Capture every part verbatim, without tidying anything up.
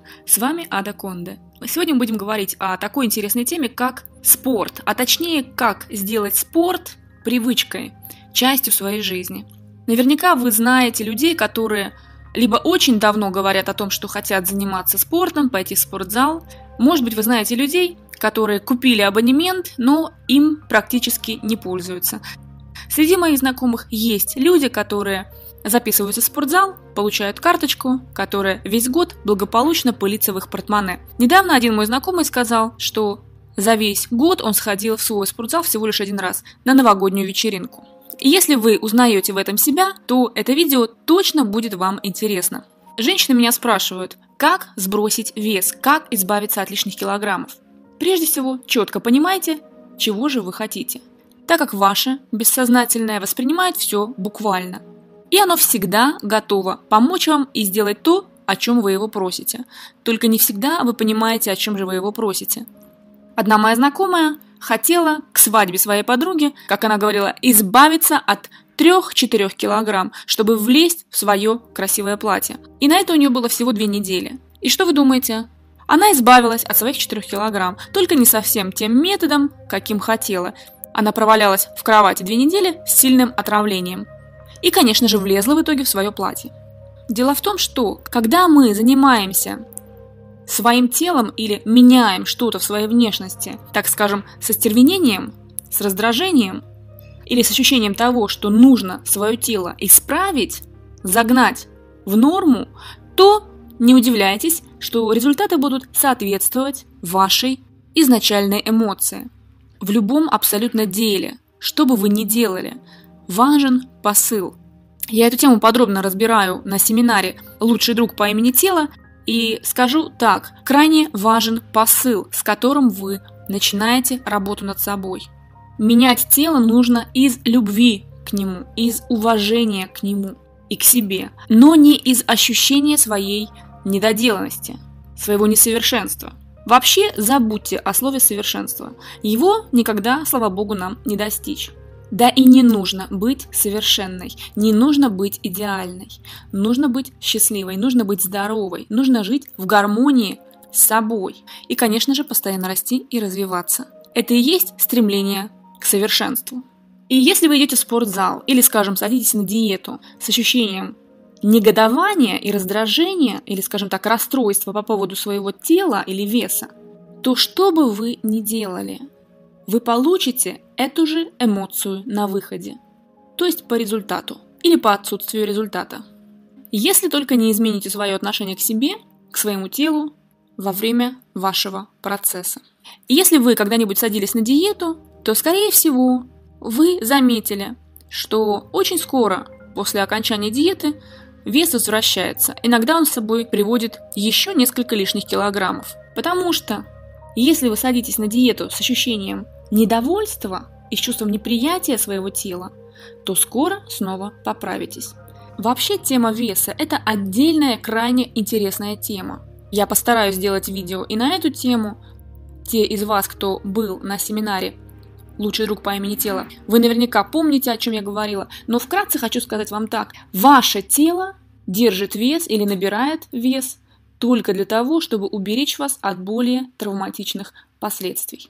С вами Ада Конде. Сегодня мы будем говорить о такой интересной теме, как спорт, а точнее, как сделать спорт привычкой, частью своей жизни. Наверняка вы знаете людей, которые либо очень давно говорят о том, что хотят заниматься спортом, пойти в спортзал. Может быть, вы знаете людей, которые купили абонемент, но им практически не пользуются. Среди моих знакомых есть люди, которые записываются в спортзал, получают карточку, которая весь год благополучно пылится в их портмоне. Недавно один мой знакомый сказал, что за весь год он сходил в свой спортзал всего лишь один раз на новогоднюю вечеринку. И если вы узнаете в этом себя, то это видео точно будет вам интересно. Женщины меня спрашивают, как сбросить вес, как избавиться от лишних килограммов. Прежде всего, четко понимайте, чего же вы хотите, так как ваше бессознательное воспринимает все буквально. И оно всегда готово помочь вам и сделать то, о чем вы его просите. Только не всегда вы понимаете, о чем же вы его просите. Одна моя знакомая хотела к свадьбе своей подруги, как она говорила, избавиться от трех-четырех килограмм, чтобы влезть в свое красивое платье. И на это у нее было всего две недели. И что вы думаете? Она избавилась от своих четырёх килограмм, только не совсем тем методом, каким хотела. Она провалялась в кровати две недели с сильным отравлением. И, конечно же, влезла в итоге в свое платье. Дело в том, что когда мы занимаемся своим телом или меняем что-то в своей внешности, так скажем, с остервенением, с раздражением или с ощущением того, что нужно свое тело исправить, загнать в норму, то не удивляйтесь, что результаты будут соответствовать вашей изначальной эмоции. В любом абсолютно деле, что бы вы ни делали, важен посыл. Я эту тему подробно разбираю на семинаре «Лучший друг по имени Тело» и скажу так, крайне важен посыл, с которым вы начинаете работу над собой. Менять тело нужно из любви к нему, из уважения к нему и к себе, но не из ощущения своей недоделанности, своего несовершенства. Вообще забудьте о слове «совершенство». Его никогда, слава богу, нам не достичь. Да и не нужно быть совершенной, не нужно быть идеальной, нужно быть счастливой, нужно быть здоровой, нужно жить в гармонии с собой и, конечно же, постоянно расти и развиваться. Это и есть стремление к совершенству. И если вы идете в спортзал или, скажем, садитесь на диету с ощущением негодования и раздражения, или, скажем так, расстройства по поводу своего тела или веса, то что бы вы ни делали, вы получите эту же эмоцию на выходе, то есть по результату или по отсутствию результата. Если только не измените свое отношение к себе, к своему телу во время вашего процесса. И если вы когда-нибудь садились на диету, то, скорее всего, вы заметили, что очень скоро после окончания диеты вес возвращается. Иногда он с собой приводит еще несколько лишних килограммов. Потому что если вы садитесь на диету с ощущением недовольства и с чувством неприятия своего тела, то скоро снова поправитесь. Вообще тема веса – это отдельная крайне интересная тема. Я постараюсь сделать видео и на эту тему. Те из вас, кто был на семинаре «Лучший друг по имени Тело», вы наверняка помните, о чем я говорила, но вкратце хочу сказать вам так. Ваше тело держит вес или набирает вес только для того, чтобы уберечь вас от более травматичных последствий.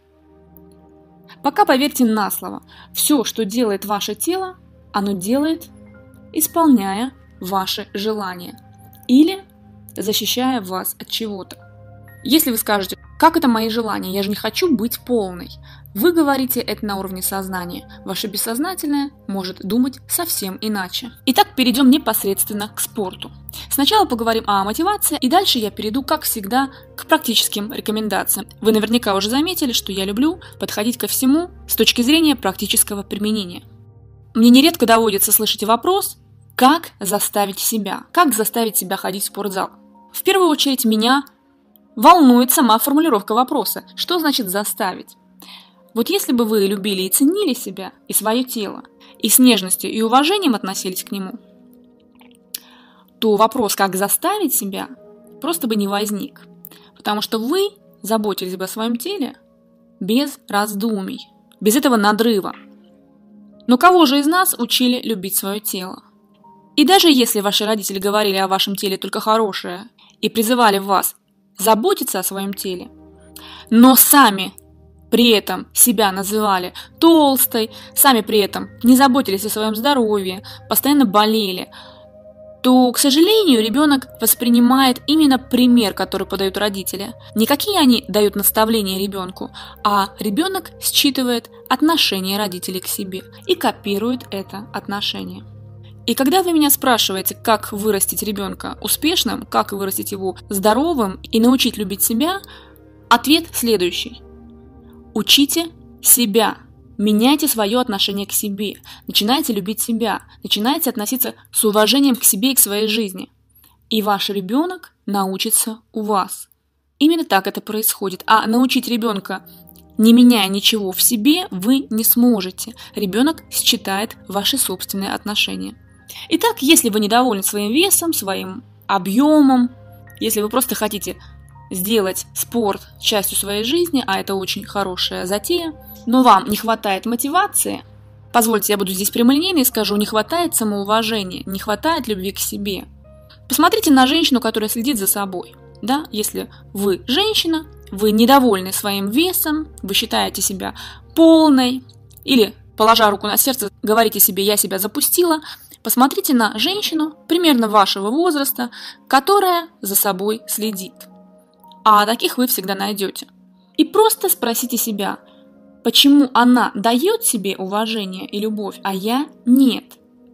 Пока поверьте на слово, все, что делает ваше тело, оно делает, исполняя ваши желания или защищая вас от чего-то. Если вы скажете, как это мои желания, я же не хочу быть полной, вы говорите это на уровне сознания. Ваше бессознательное может думать совсем иначе. Итак, перейдем непосредственно к спорту. Сначала поговорим о мотивации, и дальше я перейду, как всегда, к практическим рекомендациям. Вы наверняка уже заметили, что я люблю подходить ко всему с точки зрения практического применения. Мне нередко доводится слышать вопрос, как заставить себя, как заставить себя ходить в спортзал. В первую очередь меня волнует сама формулировка вопроса, что значит заставить. Вот если бы вы любили и ценили себя, и свое тело, и с нежностью и уважением относились к нему, то вопрос, как заставить себя, просто бы не возник. Потому что вы заботились бы о своем теле без раздумий, без этого надрыва. Но кого же из нас учили любить свое тело? И даже если ваши родители говорили о вашем теле только хорошее и призывали вас заботиться о своем теле, но сами при этом себя называли толстой, сами при этом не заботились о своем здоровье, постоянно болели, то, к сожалению, ребенок воспринимает именно пример, который подают родители. Не какие они дают наставления ребенку, а ребенок считывает отношение родителей к себе и копирует это отношение. И когда вы меня спрашиваете, как вырастить ребенка успешным, как вырастить его здоровым и научить любить себя, ответ следующий. Учите себя. Меняйте свое отношение к себе, начинайте любить себя, начинайте относиться с уважением к себе и к своей жизни. И ваш ребенок научится у вас. Именно так это происходит. А научить ребенка, не меняя ничего в себе, вы не сможете. Ребенок считает ваши собственные отношения. Итак, если вы недовольны своим весом, своим объемом, если вы просто хотите сделать спорт частью своей жизни, а это очень хорошая затея, но вам не хватает мотивации, позвольте, я буду здесь прямолинейной и скажу, не хватает самоуважения, не хватает любви к себе. Посмотрите на женщину, которая следит за собой. Да? Если вы женщина, вы недовольны своим весом, вы считаете себя полной, или, положа руку на сердце, говорите себе «я себя запустила», посмотрите на женщину примерно вашего возраста, которая за собой следит. А таких вы всегда найдете. И просто спросите себя, почему она дает себе уважение и любовь, а я нет?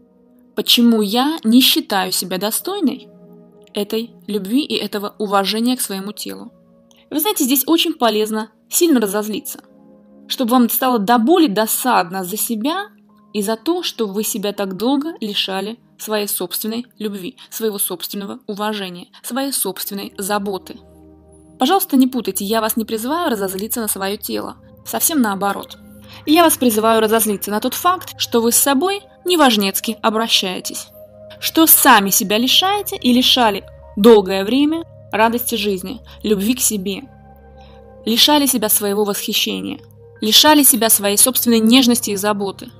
Почему я не считаю себя достойной этой любви и этого уважения к своему телу? Вы знаете, здесь очень полезно сильно разозлиться, чтобы вам стало до боли досадно за себя и за то, что вы себя так долго лишали своей собственной любви, своего собственного уважения, своей собственной заботы. Пожалуйста, не путайте, я вас не призываю разозлиться на свое тело. Совсем наоборот. Я вас призываю разозлиться на тот факт, что вы с собой неважнецки обращаетесь. Что сами себя лишаете и лишали долгое время радости жизни, любви к себе. Лишали себя своего восхищения. Лишали себя своей собственной нежности и заботы.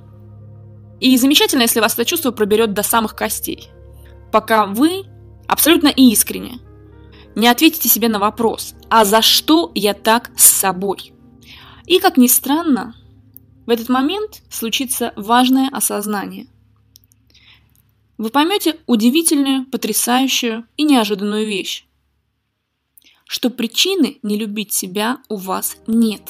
И замечательно, если вас это чувство проберет до самых костей. Пока вы абсолютно искренне не ответите себе на вопрос, а за что я так с собой? И, как ни странно, в этот момент случится важное осознание. Вы поймете удивительную, потрясающую и неожиданную вещь, что причины не любить себя у вас нет.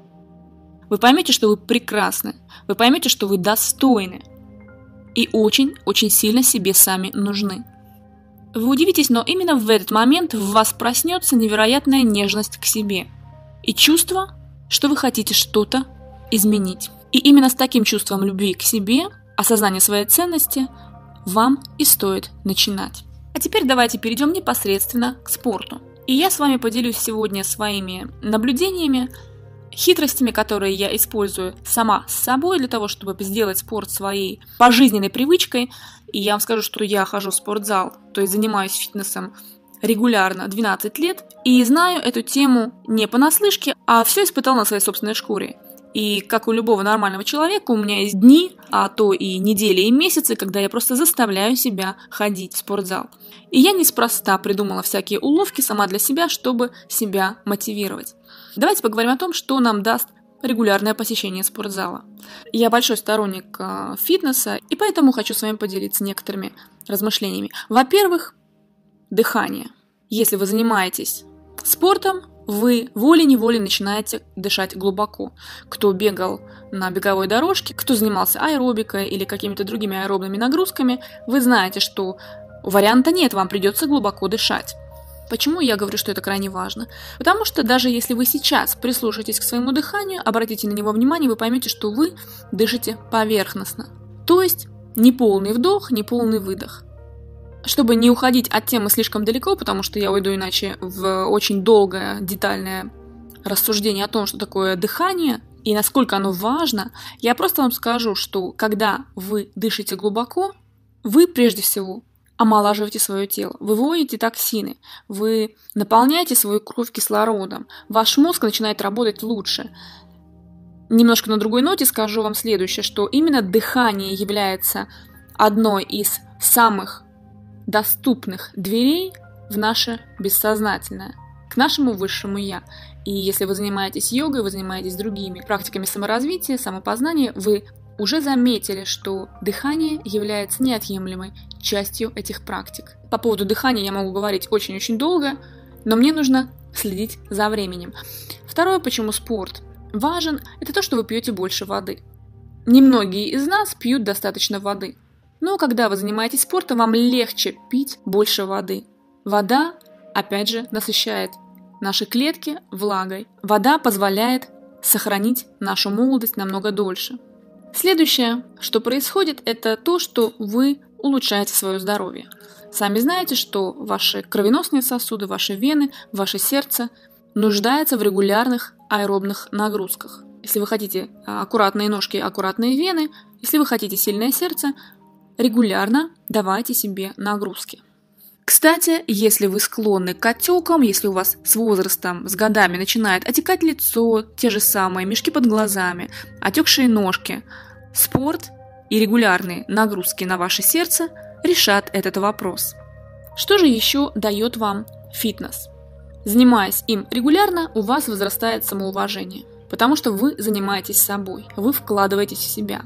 Вы поймете, что вы прекрасны, вы поймете, что вы достойны и очень-очень сильно себе сами нужны. Вы удивитесь, но именно в этот момент в вас проснется невероятная нежность к себе и чувство, что вы хотите что-то изменить. И именно с таким чувством любви к себе, осознания своей ценности, вам и стоит начинать. А теперь давайте перейдем непосредственно к спорту. И я с вами поделюсь сегодня своими наблюдениями, хитростями, которые я использую сама с собой для того, чтобы сделать спорт своей пожизненной привычкой. И я вам скажу, что я хожу в спортзал, то есть занимаюсь фитнесом регулярно двенадцать лет, и знаю эту тему не понаслышке, а все испытал на своей собственной шкуре. И как у любого нормального человека, у меня есть дни, а то и недели, и месяцы, когда я просто заставляю себя ходить в спортзал. И я неспроста придумала всякие уловки сама для себя, чтобы себя мотивировать. Давайте поговорим о том, что нам даст регулярное посещение спортзала. Я большой сторонник э, фитнеса, и поэтому хочу с вами поделиться некоторыми размышлениями. Во-первых, дыхание. Если вы занимаетесь спортом, вы волей-неволей начинаете дышать глубоко. Кто бегал на беговой дорожке, кто занимался аэробикой или какими-то другими аэробными нагрузками, вы знаете, что варианта нет, вам придется глубоко дышать. Почему я говорю, что это крайне важно? Потому что даже если вы сейчас прислушаетесь к своему дыханию, обратите на него внимание, вы поймете, что вы дышите поверхностно. То есть не полный вдох, не полный выдох. Чтобы не уходить от темы слишком далеко, потому что я уйду иначе в очень долгое, детальное рассуждение о том, что такое дыхание и насколько оно важно, я просто вам скажу, что когда вы дышите глубоко, вы прежде всего омолаживаете свое тело, вы выводите токсины, вы наполняете свою кровь кислородом, ваш мозг начинает работать лучше. Немножко на другой ноте скажу вам следующее, что именно дыхание является одной из самых доступных дверей в наше бессознательное. к нашему высшему «я». И если вы занимаетесь йогой, вы занимаетесь другими практиками саморазвития, самопознания, вы уже заметили, что дыхание является неотъемлемой частью этих практик. По поводу дыхания я могу говорить очень-очень долго, но мне нужно следить за временем. Второе, почему спорт важен, это то, что вы пьете больше воды. Немногие из нас пьют достаточно воды. Но когда вы занимаетесь спортом, вам легче пить больше воды. Вода, опять же, насыщает наши клетки влагой. Вода позволяет сохранить нашу молодость намного дольше. Следующее, что происходит, это то, что вы улучшаете свое здоровье. Сами знаете, что ваши кровеносные сосуды, ваши вены, ваше сердце нуждаются в регулярных аэробных нагрузках. Если вы хотите аккуратные ножки, аккуратные вены, если вы хотите сильное сердце, регулярно давайте себе нагрузки. Кстати, если вы склонны к отекам, если у вас с возрастом, с годами начинает отекать лицо, те же самые мешки под глазами, отекшие ножки, спорт и регулярные нагрузки на ваше сердце решат этот вопрос. Что же еще дает вам фитнес? Занимаясь им регулярно, у вас возрастает самоуважение, потому что вы занимаетесь собой, вы вкладываетесь в себя.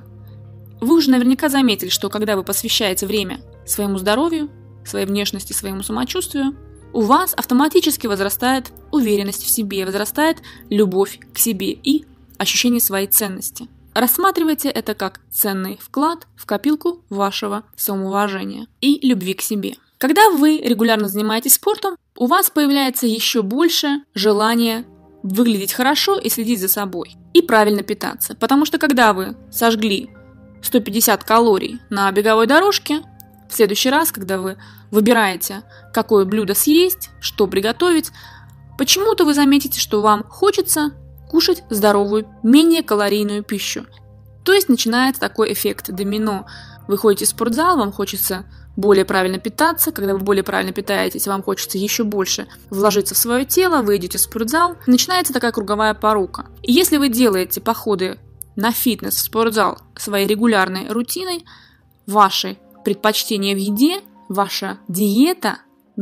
Вы уже наверняка заметили, что когда вы посвящаете время своему здоровью, своей внешности, своему самочувствию, у вас автоматически возрастает уверенность в себе, возрастает любовь к себе и ощущение своей ценности. Рассматривайте это как ценный вклад в копилку вашего самоуважения и любви к себе. Когда вы регулярно занимаетесь спортом, у вас появляется еще больше желания выглядеть хорошо и следить за собой, и правильно питаться. Потому что когда вы сожгли сто пятьдесят калорий на беговой дорожке, в следующий раз, когда вы выбираете, какое блюдо съесть, что приготовить, почему-то вы заметите, что вам хочется кушать здоровую, менее калорийную пищу. То есть начинается такой эффект домино. Вы ходите в спортзал, вам хочется более правильно питаться. Когда вы более правильно питаетесь, вам хочется еще больше вложиться в свое тело, вы идете в спортзал. Начинается такая круговая порука. И если вы делаете походы на фитнес, в спортзал своей регулярной рутиной, ваши предпочтения в еде, ваша диета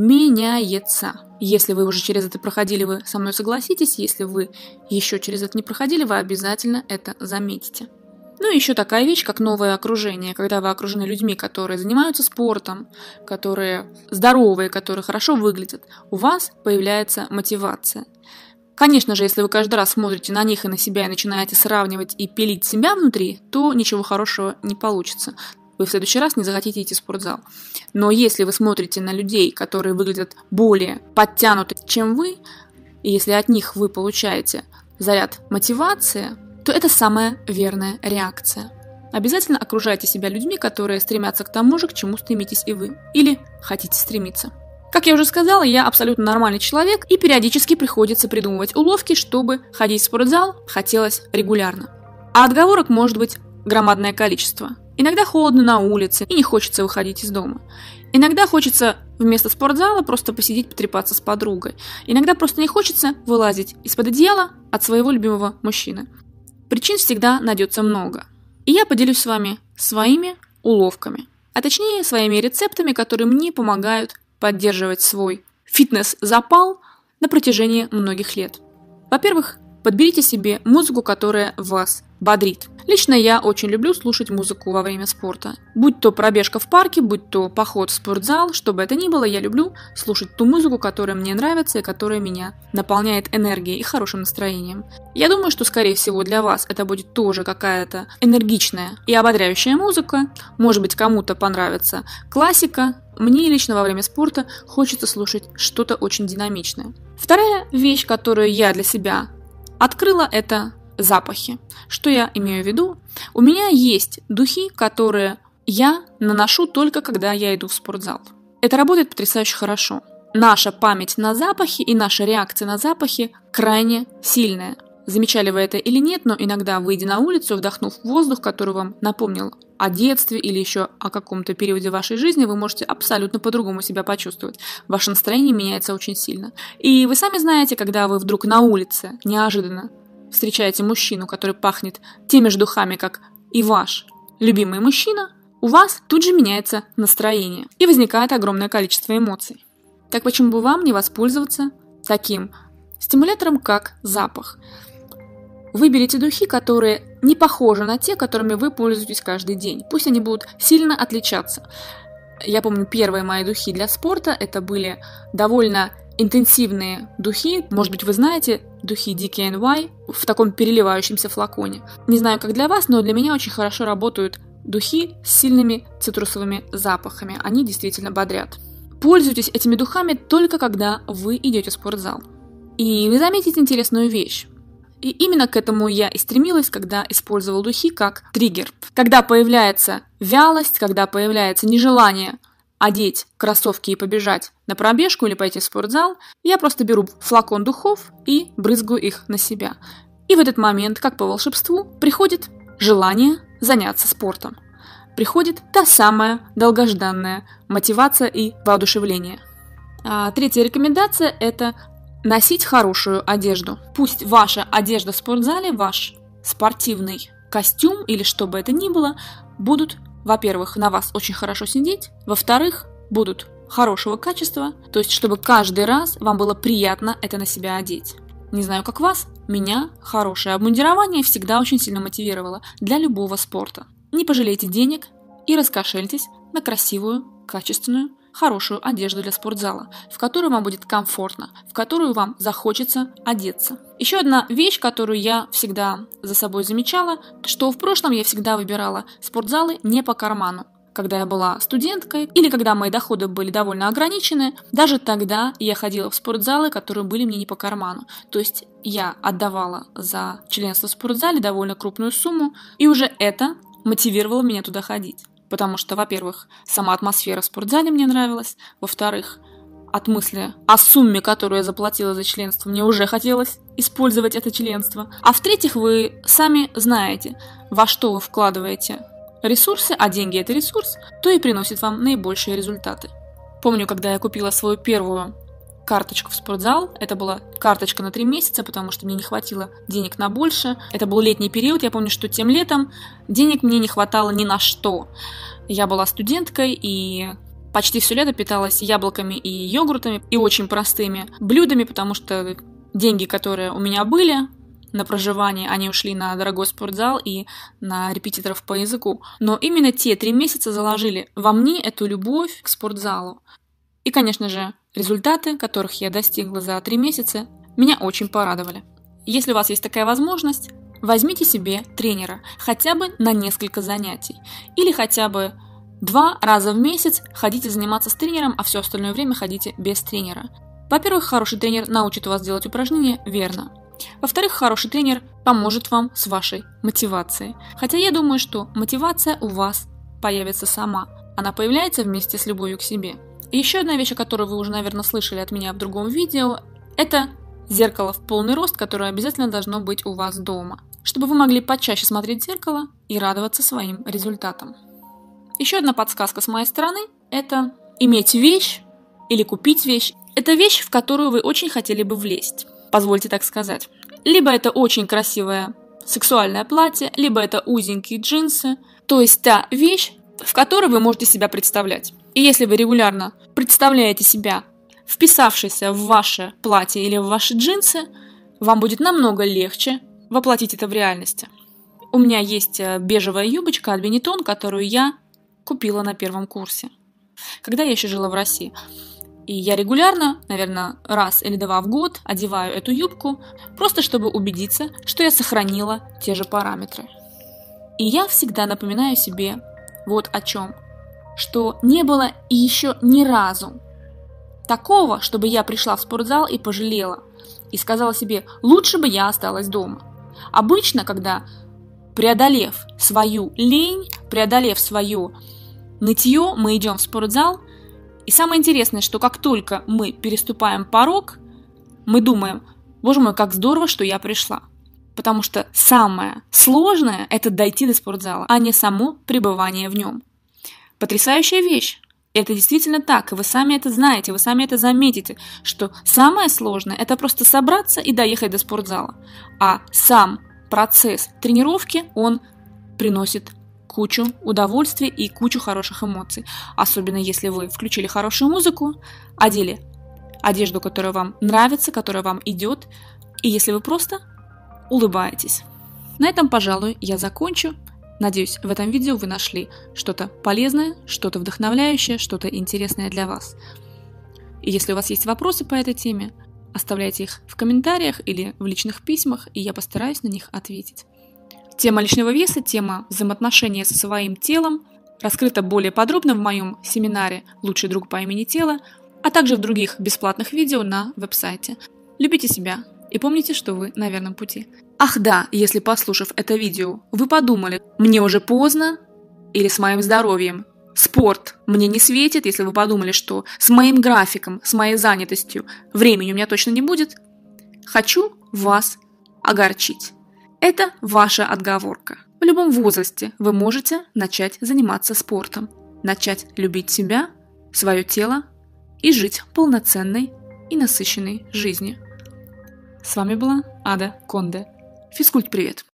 меняется. Если вы уже через это проходили, вы со мной согласитесь. Если вы еще через это не проходили, вы обязательно это заметите. Ну и еще такая вещь, как новое окружение. Когда вы окружены людьми, которые занимаются спортом, которые здоровые, которые хорошо выглядят, у вас появляется мотивация. Конечно же, если вы каждый раз смотрите на них и на себя и начинаете сравнивать и пилить себя внутри, то ничего хорошего не получится. Вы в следующий раз не захотите идти в спортзал. Но если вы смотрите на людей, которые выглядят более подтянуты, чем вы, и если от них вы получаете заряд мотивации, то это самая верная реакция. Обязательно окружайте себя людьми, которые стремятся к тому же, к чему стремитесь и вы. Или хотите стремиться. Как я уже сказала, я абсолютно нормальный человек, и периодически приходится придумывать уловки, чтобы ходить в спортзал хотелось регулярно. А отговорок может быть громадное количество. Иногда холодно на улице и не хочется выходить из дома. Иногда хочется вместо спортзала просто посидеть, потрепаться с подругой. Иногда просто не хочется вылазить из-под одеяла от своего любимого мужчины. Причин всегда найдется много. И я поделюсь с вами своими уловками, а точнее своими рецептами, которые мне помогают поддерживать свой фитнес-запал на протяжении многих лет. Во-первых, подберите себе музыку, которая вас бодрит. Лично я очень люблю слушать музыку во время спорта. Будь то пробежка в парке, будь то поход в спортзал, что бы это ни было, я люблю слушать ту музыку, которая мне нравится и которая меня наполняет энергией и хорошим настроением. Я думаю, что, скорее всего, для вас это будет тоже какая-то энергичная и ободряющая музыка. Может быть, кому-то понравится классика. Мне лично во время спорта хочется слушать что-то очень динамичное. Вторая вещь, которую я для себя открыла, это запахи. Что я имею в виду? У меня есть духи, которые я наношу только когда я иду в спортзал. Это работает потрясающе хорошо. Наша память на запахи и наша реакция на запахи крайне сильная. Замечали вы это или нет, но иногда, выйдя на улицу, вдохнув воздух, который вам напомнил о детстве или еще о каком-то периоде вашей жизни, вы можете абсолютно по-другому себя почувствовать. Ваше настроение меняется очень сильно. И вы сами знаете, когда вы вдруг на улице неожиданно встречаете мужчину, который пахнет теми же духами, как и ваш любимый мужчина, у вас тут же меняется настроение и возникает огромное количество эмоций. Так почему бы вам не воспользоваться таким стимулятором, как запах. Выберите духи, которые не похожи на те, которыми вы пользуетесь каждый день. Пусть они будут сильно отличаться. Я помню, первые мои духи для спорта – это были довольно интенсивные духи. Может быть, вы знаете духи ди кей эн уай в таком переливающемся флаконе. Не знаю, как для вас, но для меня очень хорошо работают духи с сильными цитрусовыми запахами. Они действительно бодрят. Пользуйтесь этими духами только когда вы идете в спортзал. И вы заметите интересную вещь. И именно к этому я и стремилась, когда использовала духи как триггер. Когда появляется вялость, когда появляется нежелание одеть кроссовки и побежать на пробежку или пойти в спортзал, я просто беру флакон духов и брызгаю их на себя. И в этот момент, как по волшебству, приходит желание заняться спортом. Приходит та самая долгожданная мотивация и воодушевление. А третья рекомендация – это носить хорошую одежду. Пусть ваша одежда в спортзале, ваш спортивный костюм или что бы это ни было, будут, во-первых, на вас очень хорошо сидеть, во-вторых, будут хорошего качества, то есть чтобы каждый раз вам было приятно это на себя одеть. Не знаю, как вас, меня хорошее обмундирование всегда очень сильно мотивировало для любого спорта. Не пожалейте денег и раскошельтесь на красивую, качественную, хорошую одежду для спортзала, в которую вам будет комфортно, в которую вам захочется одеться. Еще одна вещь, которую я всегда за собой замечала, что в прошлом я всегда выбирала спортзалы не по карману. Когда я была студенткой или когда мои доходы были довольно ограничены, даже тогда я ходила в спортзалы, которые были мне не по карману. То есть я отдавала за членство в спортзале довольно крупную сумму, и уже это мотивировало меня туда ходить. Потому что, во-первых, сама атмосфера в спортзале мне нравилась, во-вторых, от мысли о сумме, которую я заплатила за членство, мне уже хотелось использовать это членство, а в-третьих, вы сами знаете, во что вы вкладываете ресурсы, а деньги – это ресурс, то и приносит вам наибольшие результаты. Помню, когда я купила свою первую карточку в спортзал, это была карточка на три месяца, потому что мне не хватило денег на больше. Это был летний период, я помню, что тем летом денег мне не хватало ни на что. Я была студенткой и почти все лето питалась яблоками и йогуртами, и очень простыми блюдами, потому что деньги, которые у меня были на проживание, они ушли на дорогой спортзал и на репетиторов по языку. Но именно те три месяца заложили во мне эту любовь к спортзалу. И, конечно же, результаты, которых я достигла за три месяца, меня очень порадовали. Если у вас есть такая возможность, возьмите себе тренера хотя бы на несколько занятий. Или хотя бы два раза в месяц ходите заниматься с тренером, а все остальное время ходите без тренера. Во-первых, хороший тренер научит вас делать упражнения верно. Во-вторых, хороший тренер поможет вам с вашей мотивацией. Хотя я думаю, что мотивация у вас появится сама. Она появляется вместе с любовью к себе. И еще одна вещь, о которой вы уже, наверное, слышали от меня в другом видео, это зеркало в полный рост, которое обязательно должно быть у вас дома, чтобы вы могли почаще смотреть в зеркало и радоваться своим результатам. Еще одна подсказка с моей стороны – это иметь вещь или купить вещь. Это вещь, в которую вы очень хотели бы влезть, позвольте так сказать. Либо это очень красивое сексуальное платье, либо это узенькие джинсы, то есть та вещь, в которой вы можете себя представлять. И если вы регулярно представляете себя, вписавшейся в ваше платье или в ваши джинсы, вам будет намного легче воплотить это в реальности. У меня есть бежевая юбочка от Benetton, которую я купила на первом курсе, когда я еще жила в России. И я регулярно, наверное, раз или два в год одеваю эту юбку, просто чтобы убедиться, что я сохранила те же параметры. И я всегда напоминаю себе вот о чем. Что не было и еще ни разу такого, чтобы я пришла в спортзал и пожалела, и сказала себе, лучше бы я осталась дома. Обычно, когда, преодолев свою лень, преодолев свое нытье, мы идем в спортзал, и самое интересное, что как только мы переступаем порог, мы думаем, боже мой, как здорово, что я пришла. Потому что самое сложное – это дойти до спортзала, а не само пребывание в нем. Потрясающая вещь. Это действительно так, и вы сами это знаете, вы сами это заметите, что самое сложное – это просто собраться и доехать до спортзала. А сам процесс тренировки, он приносит кучу удовольствия и кучу хороших эмоций. Особенно если вы включили хорошую музыку, одели одежду, которая вам нравится, которая вам идет, и если вы просто улыбаетесь. На этом, пожалуй, я закончу. Надеюсь, в этом видео вы нашли что-то полезное, что-то вдохновляющее, что-то интересное для вас. И если у вас есть вопросы по этой теме, оставляйте их в комментариях или в личных письмах, и я постараюсь на них ответить. Тема лишнего веса, тема взаимоотношения со своим телом раскрыта более подробно в моем семинаре «Лучший друг по имени Тело», а также в других бесплатных видео на веб-сайте. Любите себя и помните, что вы на верном пути. Ах да, если, послушав это видео, вы подумали, мне уже поздно, или с моим здоровьем, спорт мне не светит, если вы подумали, что с моим графиком, с моей занятостью времени у меня точно не будет, хочу вас огорчить. Это ваша отговорка. В любом возрасте вы можете начать заниматься спортом, начать любить себя, свое тело и жить полноценной и насыщенной жизнью. С вами была Ада Конде. Физкульт-привет!